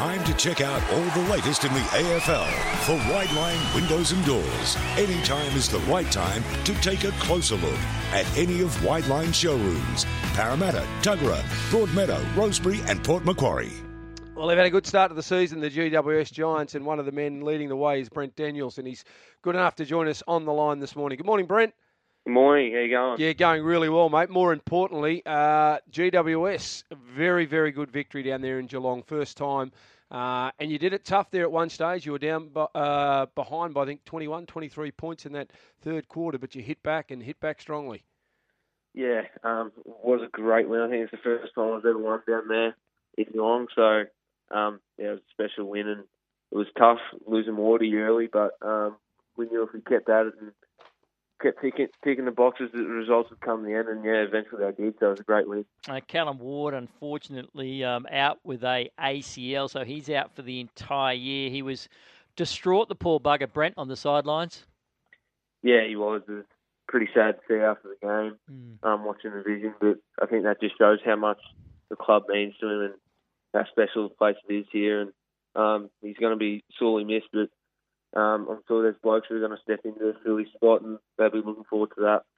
Time to check out all the latest in the AFL. For Wideline Windows and Doors, any time is the right time to take a closer look at any of Wideline's showrooms. Parramatta, Tuggerah, Broadmeadow, Rosebery and Port Macquarie. Well, they've had a good start to the season, the GWS Giants, and one of the men leading the way is Brent Daniels, and he's good enough to join us on the line this morning. Good morning, Brent. Good morning. How you going? Yeah, going really well, mate. More importantly, GWS, a very, very good victory down there in Geelong, first time. And you did it tough there at one stage. You were down behind by, I think, 21, 23 points in that third quarter, but you hit back strongly. Yeah, it was a great win. I think it's the first time I've ever won down there in Geelong. So, yeah, it was a special win, and it was tough losing Wardy early, but we knew if we kept at it and kept ticking the boxes, the results would come in the end, and yeah, eventually they did, so it was a great win. Callum Ward, unfortunately, out with a ACL, so he's out for the entire year. He was distraught, the poor bugger, Brent, on the sidelines. Yeah, he was. It was pretty sad to see after the game, watching the vision, but I think that just shows how much the club means to him and how special the place it is here, and he's going to be sorely missed, but I'm sure there's blokes who are going to step into the Philly spot, and they'll be looking forward to that.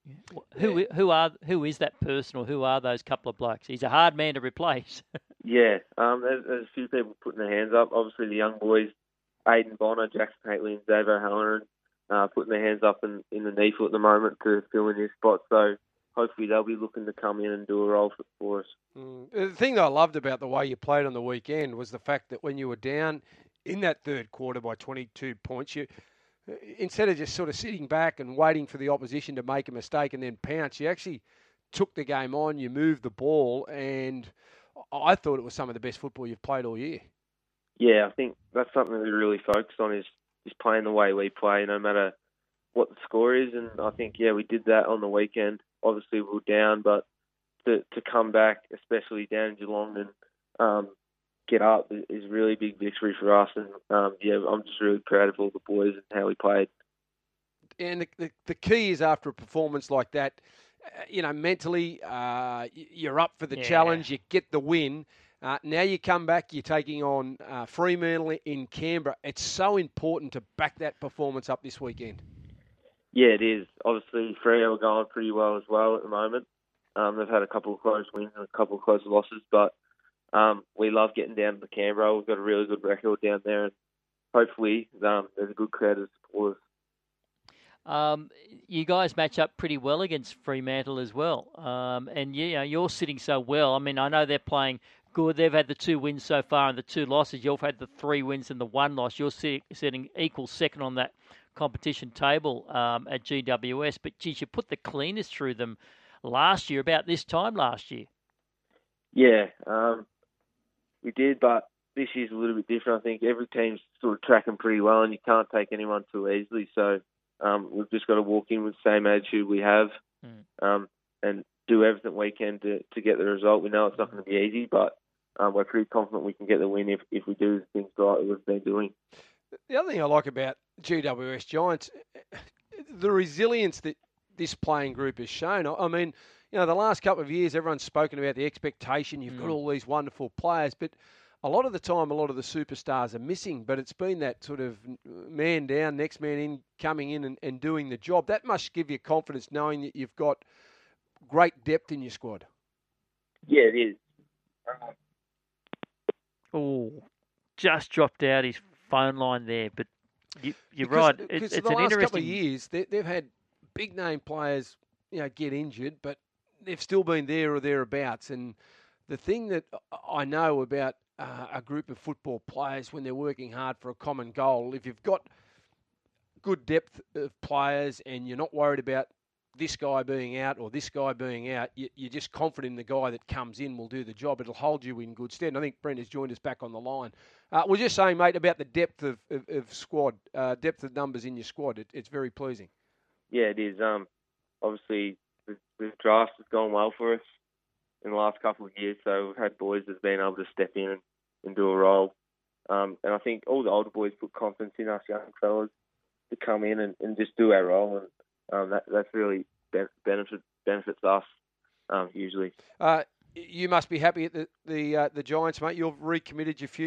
Who is that person, or who are those couple of blokes? He's a hard man to replace. Yeah, there's a few people putting their hands up. Obviously, the young boys, Aiden Bonner, Jackson Haitley, and Dave O'Halloran, putting their hands up in the knee foot at the moment to fill in his spot. So hopefully they'll be looking to come in and do a role for us. The thing that I loved about the way you played on the weekend was the fact that when you were down in that third quarter by 22 points, you, instead of just sort of sitting back and waiting for the opposition to make a mistake and then pounce, you actually took the game on, you moved the ball, and I thought it was some of the best football you've played all year. Yeah, I think that's something that we really focus on is playing the way we play, no matter what the score is. And I think, yeah, we did that on the weekend. Obviously, we were down, but to come back, especially down in Geelong, and get up is really big victory for us, and yeah, I'm just really proud of all the boys and how we played. And the key is after a performance like that, mentally you're up for the challenge, you get the win. Now you come back, you're taking on Fremantle in Canberra. It's so important to back that performance up this weekend. Yeah, it is. Obviously, Freo are going pretty well as well at the moment. They've had a couple of close wins and a couple of close losses, but we love getting down to Canberra. We've got a really good record down there, and hopefully there's a good crowd of supporters. You guys match up pretty well against Fremantle as well, and you're sitting so well. I mean, I know they're playing good. They've had the 2 wins so far and the 2 losses. You've had the 3 wins and the 1 loss. You're sitting equal second on that competition table at GWS. But geez, you put the cleaners through them last year, about this time last year. Yeah, we did, but this year's a little bit different. I think every team's sort of tracking pretty well, and you can't take anyone too easily. So we've just got to walk in with the same attitude we have, and do everything we can to get the result. We know it's not going to be easy, but we're pretty confident we can get the win if we do things right that we've been doing. The other thing I like about GWS Giants, the resilience that this playing group has shown. I mean, the last couple of years, everyone's spoken about the expectation. You've got all these wonderful players, but a lot of the time, a lot of the superstars are missing. But it's been that sort of man down, next man in, coming in and doing the job. That must give you confidence knowing that you've got great depth in your squad. Yeah, it is. Oh, just dropped out his phone line there, but you're right. It's the last couple of years, they've had big name players, get injured, but they've still been there or thereabouts. And the thing that I know about a group of football players when they're working hard for a common goal, if you've got good depth of players and you're not worried about this guy being out or this guy being out, you're just confident in the guy that comes in will do the job. It'll hold you in good stead. And I think Brent has joined us back on the line. We're just saying, mate, about the depth of squad, depth of numbers in your squad. It's very pleasing. Yeah, it is. Obviously, the draft has gone well for us in the last couple of years, so we've had boys that's been able to step in and do a role. And I think all the older boys put confidence in us young fellas to come in and just do our role, and that's really benefits us hugely. You must be happy at the Giants, mate. You've recommitted your future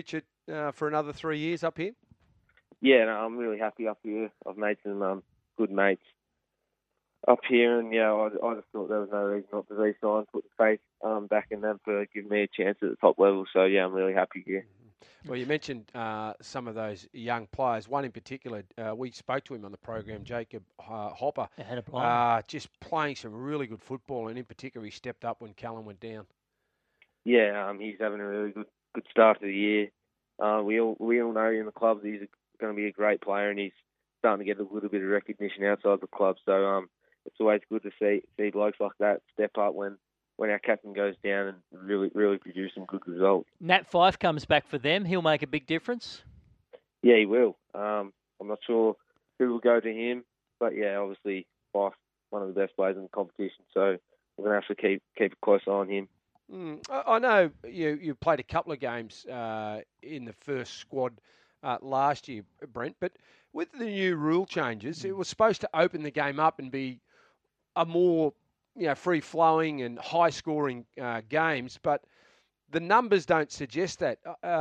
for another 3 years up here? Yeah, no, I'm really happy up here. I've made some good mates up here, and I just thought there was no reason not to re-sign, put the faith back in them for giving me a chance at the top level. So I'm really happy here. Well, you mentioned some of those young players. One in particular, we spoke to him on the program, Jacob Hopper. Just playing some really good football, and in particular, he stepped up when Callum went down. Yeah, he's having a really good start to the year. We all know in the club that he's going to be a great player, and he's starting to get a little bit of recognition outside the club. So it's always good to see blokes like that step up when our captain goes down and really produce some good results. Nat Fyfe comes back for them. He'll make a big difference. Yeah, he will. I'm not sure who will go to him, but obviously Fyfe, one of the best players in the competition. So we're going to have to keep a close eye on him. I know you played a couple of games in the first squad last year, Brent, but with the new rule changes, it was supposed to open the game up and be a more free-flowing and high-scoring games, but the numbers don't suggest that.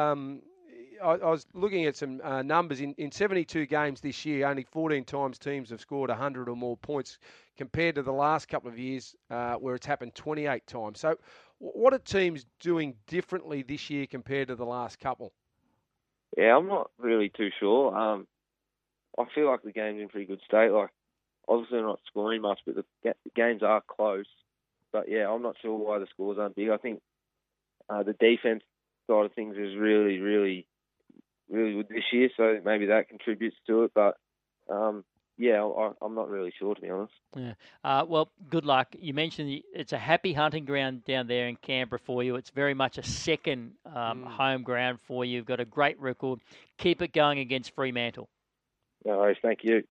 I was looking at some numbers. In 72 games this year, only 14 times teams have scored 100 or more points compared to the last couple of years where it's happened 28 times. So what are teams doing differently this year compared to the last couple? Yeah, I'm not really too sure. I feel like the game's in pretty good state. Like, obviously not scoring much, but the games are close. But I'm not sure why the scores aren't big. I think the defense side of things is really, really, really good this year, so maybe that contributes to it. But I'm not really sure, to be honest. Yeah. Well, good luck. You mentioned it's a happy hunting ground down there in Canberra for you. It's very much a second home ground for you. You've got a great record. Keep it going against Fremantle. No worries. Thank you.